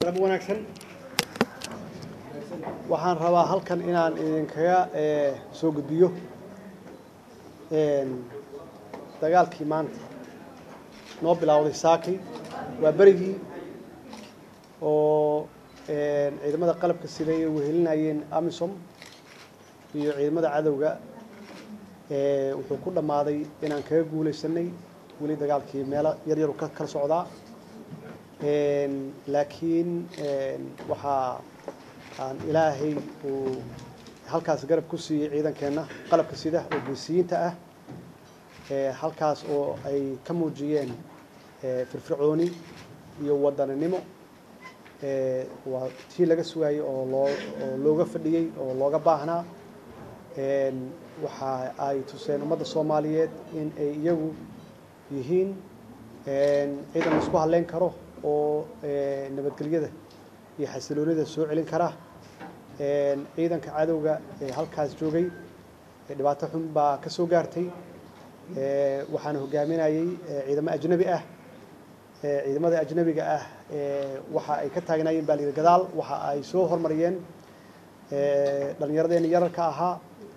wanaagsan waxaan rabaa halkan inaan idinkaga soo gudbiyo dagaalkii maanta noo bilowday saaki waa berigii oo ciidamada qalabka sida ay wehelinayeen AMISOM iyo ciidamada cadawga wuxuu ku dhamaaday inaan kaga guuleysanay wali dagaalkii meelo yar yar ka kala socdaa laakiin waxa aan ilaahay uu halkaas garab ku siiyay ciidankeena qalabka sida oo geesiyiinta ah halkaas oo ay ka muujiyeen firfircooni iyo wadaninimo waa tii laga sugaayay oo looga fadhiyay oo looga baahnaa waxa ay tuseen ummadda Soomaaliyeed in ay iyagu yihiin ciidan isku haleyn karo oo nabadgelyada iyo xasiloonida soo celin kara ciidanka cadawga halkaas joogay dhibaato xun baa ka soo gaartay waxaan hogaaminayay ciidamada ajnabi ah ciidamada ajnabiga ah waxa ay ka taagnaayeen baaliyada gadaal waxa ay soo hormariyeen dhalinyaradeen yararka ahaa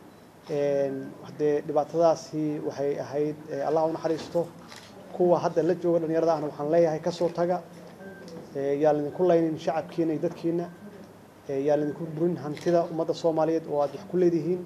hadee dhibaatadaasi waxay ahayd Allah u naxariisto kuwa hadda la jooga dhalinyarada ahna waxaan leeyahay ka soo taga yaa la ku leeynin shacabkiina iyo dadkiina yaa la ku burin hantida ummadda Soomaaliyeed oo aad wax ku leedihiin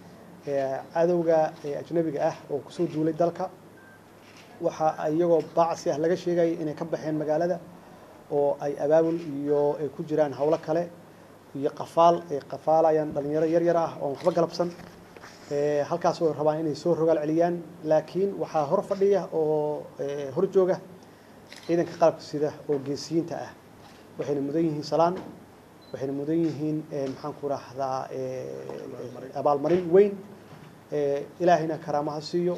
cadawga ajnabiga ah oo ku soo duulay dalka waxa ayagoo baacsi ah laga sheegay inay ka baxeen magaalada oo ay abaabul iyo ay ku jiraan hawlo kale iyo qafaalayaan dhalinyaro yar yar ah oo waxba galabsan halkaas oo rabaan inay soo rogaal celiyaan laakiin waxa hor fadhiya oo hor jooga ciidanka qalabka sida oo geesiyiinta ah waxayna mudan yihiin salaan waxayna mudan yihiin maxaan ku raahdaa abaalmarin weyn ilaahina karaamaha siiyo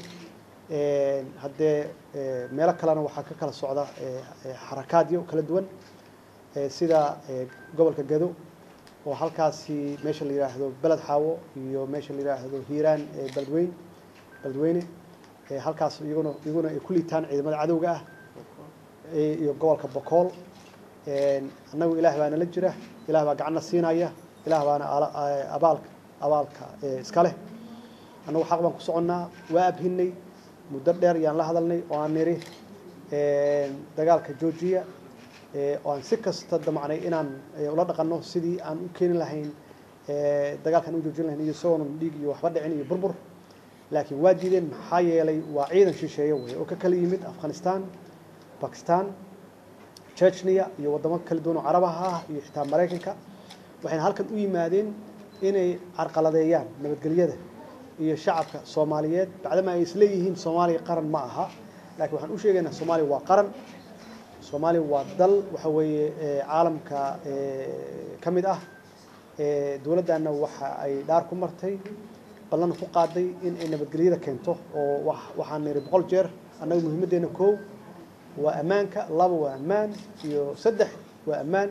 hadee meelo kalena waxa ka kala socda xarakaadyo kala duwan sida gobolka Gado oo halkaasi meesha la yiraahdo balad xaawo iyo meesha la yiraahdo hiiraan baladweyne halkaas iyaguna ay ku liitaan ciidamada cadawga ah iyo gobolka Bokool annagu ilaahay baa nala jira ilaahay baa gacan siinaya ilaahay baana abaalka iska leh annagu xaq baan ku soconaa waa abhinay muddo dheer yaan la hadalnay oo aan niri dagaalka joojiya oo aan si kasta damacnay inaan ula dhaqano sidii aan u keenin lahayn dagaalkan u joojin lahayn iyo soo dhiig iyo waxba dhicin iyo burbur laakiin waa diideen maxaa yeelay waa ciidan shisheeye way oo ka kala yimid Afghanistan Pakistan Chechnya iyo wadamo kala duwan oo Carabaha ah iyo xitaa Mareykanka waxay halkan u yimaadeen inay carqaladeeyaan nabadgelyada iyo shacabka Soomaaliyeed bacdama ay isla yihiin Soomaaliya qaran ma aha laakiin waxaan u sheegaynaa Soomaaliya waa qaran Soomaaliya waa dal waxa weeye caalamka kamid ah dawladana waxa ay dhaar ku martay ballan ku qaaday in ay nabadgelyada keento oo waxaan niri 100 jeer anagu muhiimadeena koow waa amaanka laba waa amaan iyo saddex waa amaan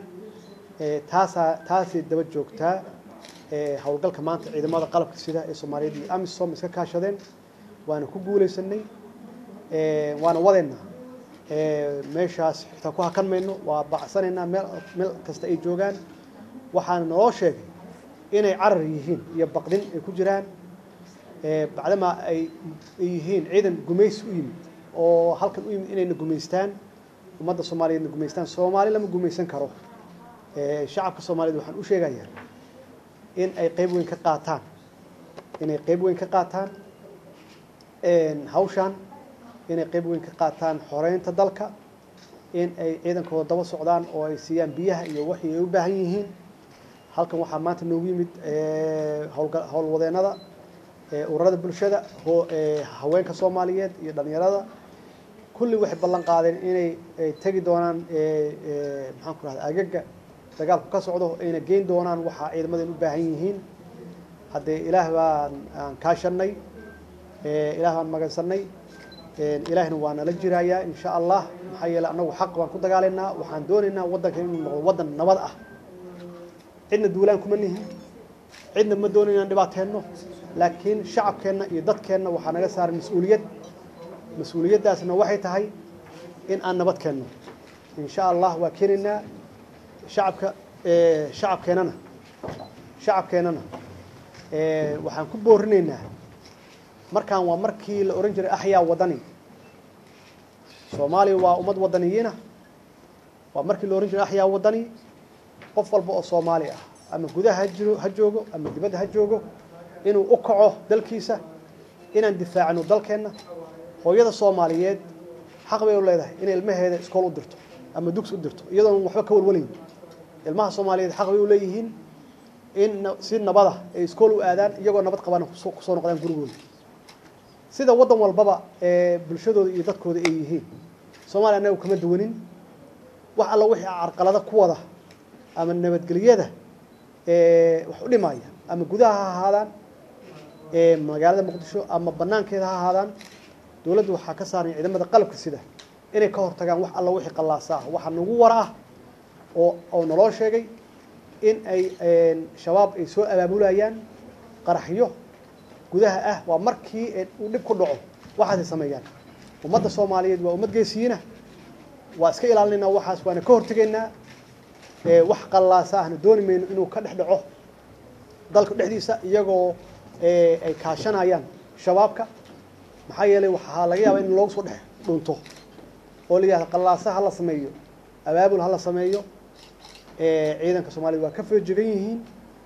taasi daba joogtaa hawlgalka maanta ciidamada qalabka sida ee Soomaaliyeed iyo AMISOM iska kaashadeen waana ku guuleysanay waana wadeena meeshaas xitaa ku hakan mayno waa bacsanayna meel kasta ay joogaan waxaan noo sheegay inay carar yihiin iyo baqdin ay ku jiraan bacdama ay yihiin ciidan gumeys u yimid oo halkan u yimid inay gumeystaan ummadda Soomaaliyeed gumeystaan Soomaali lama gumeysan karo shacabka Soomaaliyeed waxaan u sheegayaa in ay qayb weyn ka qaataan hawshan inay qayb weyn ka qaataan xoreynta dalka in ay ciidankooda daba socdaan oo ay siiyaan biyaha iyo wixii ay u baahan yihiin halkan waxa maanta noogu yimid hawlwadeenada ururada bulshada haweenka Soomaaliyeed iyo dhalinyarada kulli waxay ballan qaadeen inay tagi doonaan maxaan ku raahdaa agaga dagaalku ka socdo ayna geyn doonaan waxa ciidamadu u baahan yihiin hadee ilaah baan kaashanay ilaah baan magansanay ilaahna waa nala jiraaya insha Allah maxaa yeelay anagu xaq baan ku dagaalaynaa waxaan doonaynaa wadanka inuu noqdo wadan nabad ah cidna duulaan kuma nihin cidna ma doonaynaa dhibaateeno laakiin shacabkeena iyo dadkeena waxa naga saaran mas'uuliyadaasna waxay tahay in aan nabad keeno insha Allah waa keenina shacabkeenana waxaan ku boorinaynaa markaan waa markii la oran jiray axyaa wadani Soomaaliya waa ummad wadaniyiina waa markii la oran jiray axyaa wadani qof walba oo Soomaali ah ama gudaha ha joogo ama dibadda ha joogo inuu u kaco dalkiisa inaan difaacno dalkeena hooyada Soomaaliyeed xaq bay u leedahay in ilmaheeda iskool u dirto ama dugsi u dirto iyadoo waxba ka walwalayn ilmaha Soomaaliyeed xaq bay u leeyihiin in si nabada ay iskool u aadaan iyagoo nabad qabana ku soo noqdaan gurigooda sida wadan walbaba bulshadooda iyo dadkooda ay yihiin Soomaaliya anagu kama duwanin wax alla wixii carqalada ku wada ama nabadgelyada wax u dhimaya ama gudaha ha ahaadaan magaalada Muqdisho ama banaankeeda ha ahaadaan dawladdu waxa ka saaran ciidamada qalabka sida inay ka hortagaan wax alla wixii qalaasa waxa nagu war ah oo nolol sheegay in ay shabaab ay soo abaabulayaan qaraxyo gudaha ah waa markii uu dib ku dhaco waxa ay sameeyaan ummadda Soomaaliyeed waa ummad geesiina waa iska ilaalinayna waxaas waana ka hortageynaa wax qalaasa ahna doonimayno inuu ka dhex dhaco dalka dhexdiisa iyagoo ay kaashanayaan shabaabka maxaa yeelay waxa laga yaabaa in loogu soo dhex dhunto oo la yiraahdo qalaasa la sameeyo abaabul la sameeyo ciidanka Soomaaliyeed waa ka feejigan yihiin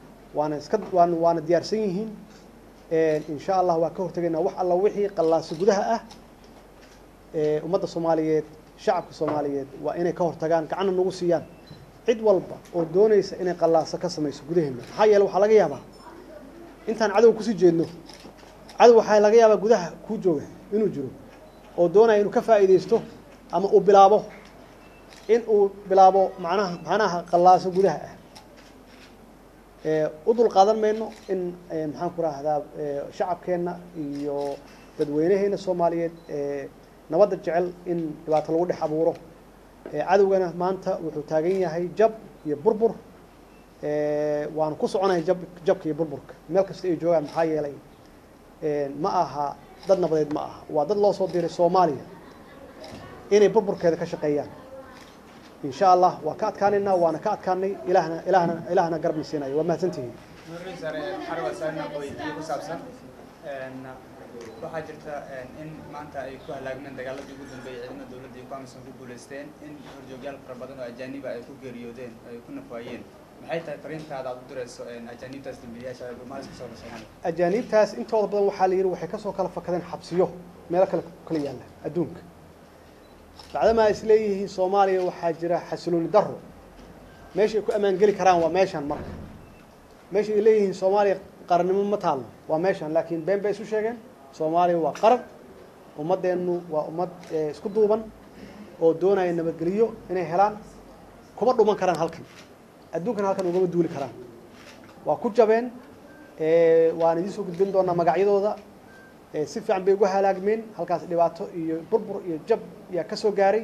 waana diyaarsan yihiin insha Allah waa ka hortageynaa wax alla wixii qalaasa gudaha ah ummadda Soomaaliyeed shacabka Soomaaliyeed waa inay ka hortagaan gacan nagu siiyaan cid walba oo doonaysa inay qalaasa ka sameeyso gudaheena maxaa yeelay waxa laga yaabaa intaan cadow ku sii jeedno cadow waxa laga yaabaa gudaha ku jooga inuu jiro oo doonaya inuu ka faa'iideysto ama uu bilaabo in uu bilaabo macnaha qalaasa gudaha ah u dul qaadan meeno in maxaan ku raahdaa shacabkeena iyo dadweynaheena Soomaaliyeed nabadda jecel in dhibaato lagu dhex abuuro cadowgana maanta wuxuu taagan yahay jab iyo burbur waan ku soconay jabka iyo burburka meel kasta ay joogaan maxaa yeelay ma aha dad nabadeed ma aha waa dad loo soo diray Soomaaliya inay burburkeeda ka shaqeeyaan insha Allah waa ka adkaanayna waana ka adkaanay ilaahna garab siinay waa mahadsantihiin waxaa jirta in maanta ay ku halaagmeen dagaaladii ugu dambeeyay ciidamada dawladda iyo kuwaansan ku guuleysteen in horjoogyaal fara badan oo ajaaniba ay ku geeriyoodeen ay ku nafaayeen maxay tahay fariintaada aad u dirayso ajaanibtaas dambiilayaasha Soomaaliya ka soo dhashay ajaanibtaas intooda badan waxaa la yiri waxay ka soo kala fakadeen xabsiyo meel kala yaala adduunka bacdama ay isleeyihiin Soomaaliya waxaa jira xasilooni darro meesha ay ku amaan gali karaan waa meeshan marka meesha ay leeyihiin Soomaaliya qarannimo ma taalo waa meeshan laakiin been bay isu sheegeen Soomaaliya waa qaran ummadeenu waa ummad isku duuban oo doonaya nabadgeliyo inay helaan kuma dhuman karaan halkan adduunkan halkan uga duuli karaan waa ku jabeen waan idin soo gudbin doonaa magacyadooda si fiican bay ugu halaagmeen halkaas dhibaato iyo burbur iyo jab yaa ka soo gaaray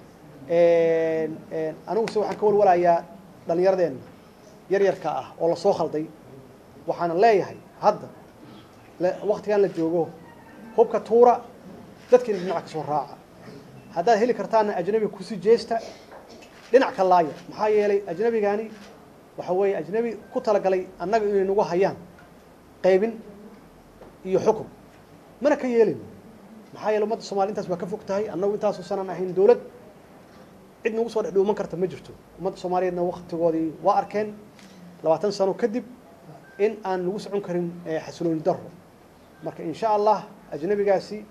anigu waxaan ka walwalayaa dhalinyaradeen yaryarka ah oo la soo khalday waxaan leeyahay hadda waqtigan la joogo hubka tuura dadkii dhinac ka soo raaca haddaad heli kartaan ajnabi ku sii jeesta dhinac ka laaya maxaa yeelay ajnabigani waxa weeye ajnabi ku talagalay annaga inay nagu hayaan qaybin iyo xukum mana ka yeelin maxaa yeelay ummadda Soomaaliyeed intaas waa ka fog tahay annagu intaas oo sanan ahayn dawlad cid nagu soo dhexdhuuman karta ma jirto ummadda Soomaaliyeedna waqtigoodii waa arkeen 20 sano kadib in aan lagu socon karin xasilooni darro marka insha Allah ajnabigaasi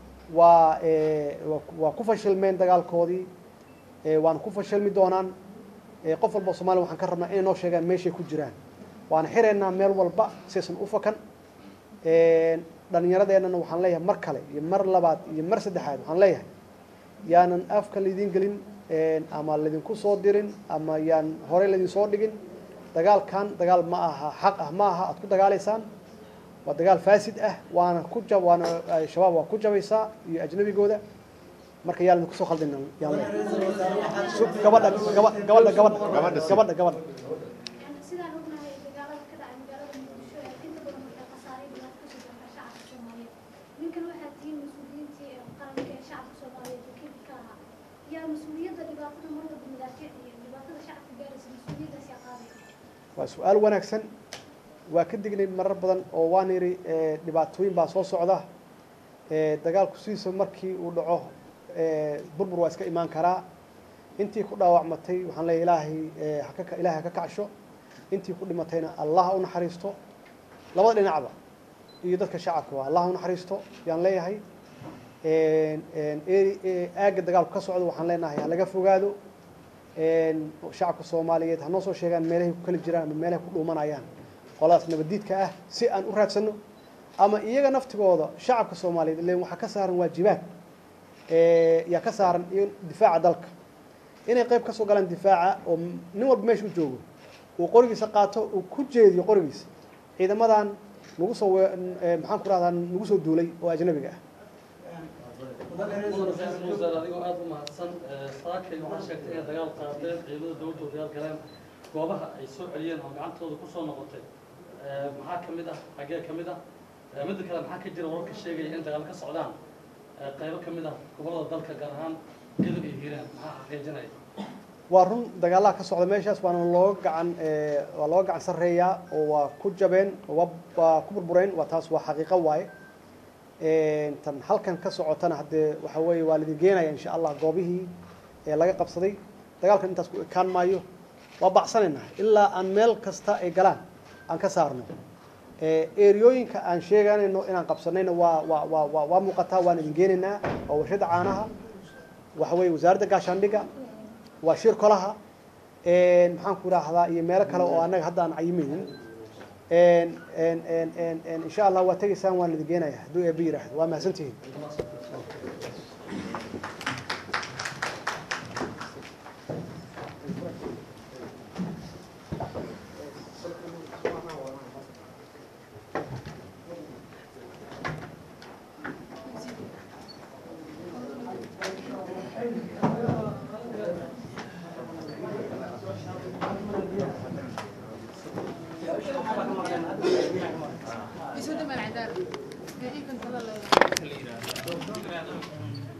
waa ku fashilmeen dagaalkoodii waan ku fashilmi doonaan qof walba Soomaali waxaan ka rabnaa inay noo sheegaan meeshay ku jiraan waan xireynaa meel walba siisan u fakan dhalinyaradeenna waxaan leeyahay mar kale iyo mar labaad iyo mar saddexaad waxaan leeyahay yaanan afka lidin gelin ama lidinku soo dirin ama yaan hore lidin soo dhigin dagaalkan dagaal ma aha xaq ah ma aha aad ku dagaalaysaan waa dagaal faasid ah waana shabaab waa ku jabaysaa iyo ajnabigooda marka yaa la ku soo khaldin yaan gabadha sidaan ognahay dagaalada ka dhacay magaalada Muqdisho ee inta badan waxay qasaaray dhibaato ka soo gaartay shacabka Soomaaliyeed ninkan waxaa tihiin mas'uuliyiintii qaranka ee shacabka Soomaaliyeed wakiilka ahaa yaa mas'uuliyadda dhibaatada marwada madaafiic iyo dhibaatada shacabka gaaraysa waa su-aal wanaagsan waa ka dignay marar badan oo waan yidhi dhibaatooyin baa soo socda dagaalku sidiisa markii uu dhaco burbur waa iska imaan karaa intii ku dhaawacmatay waxaan leeyahay ilaahay ha ka kacsho intii ku dhimatayna allah ha u naxariisto labada dhinacba iyo dadka shacabka waa allah ha u naxariisto yaan leeyahay aagga dagaalku ka socdo waxaan leenahay ha laga fogaado shacabka Soomaaliyeed ha noo soo sheegaan meelahay ku kala jiraan ama meelahay ku dhuumanayaan qoladaas nabadiidka ah si aan u raadsano ama iyaga naftigooda shacabka Soomaaliyeed ilaa waxa ka saaran waajibaad yaa ka saaran difaaca dalka inay qayb ka soo galaan difaaca oo nin walba meesha u joogo oo qorigiisa qaato oo ku jeediyo qorigiisa ciidamadan lagu soo maxaan ku raadaan lagu soo duulay oo ajnabiga ah adigoo aad u mahadsan saakay waxaa sheegtay inay dagaal qaadeen ciidamada dowladda dagaal galeen goobaha ay soo celiyeen oo gacantooda ku soo noqotay maxaa ka mid ah xaggee ka mid ah midda kale maxaa ka jira wararka sheegaya in dagaal ka socdaan qaybo ka mid ah gobollada dalka gaar ahaan Gedo iyo Hiiraan maxaa xaqiijinaya waa run dagaalaha ka socda meeshaas waa loo gacan sarreeyaa oo waa ku jabeen oo waa ku burbureen waa taas waa xaqiiqo waaye tan halkan ka socotana hadee waxa weeye waa la geenaya insha Allah goobihii laga qabsaday dagaalkan intaas ku ekaan maayo waa baxsanayna ilaa aan meel kasta ay galaan aan ka saarno eeriyooyinka aan sheeganayno inaan qabsanayna waa muuqataa waan idin geenaynaa oo warshada caanaha waxa weeye wasaaradda gaashaandhigga waa shirkolaha maxaan ku raahdaa iyo meelo kale oo anaga hadda aan cayimaynin insha Allah waa tagaysaan waan idin geenayaa hadduu eebbi yiraahdo waa mahadsantihiin يسود من العذاب.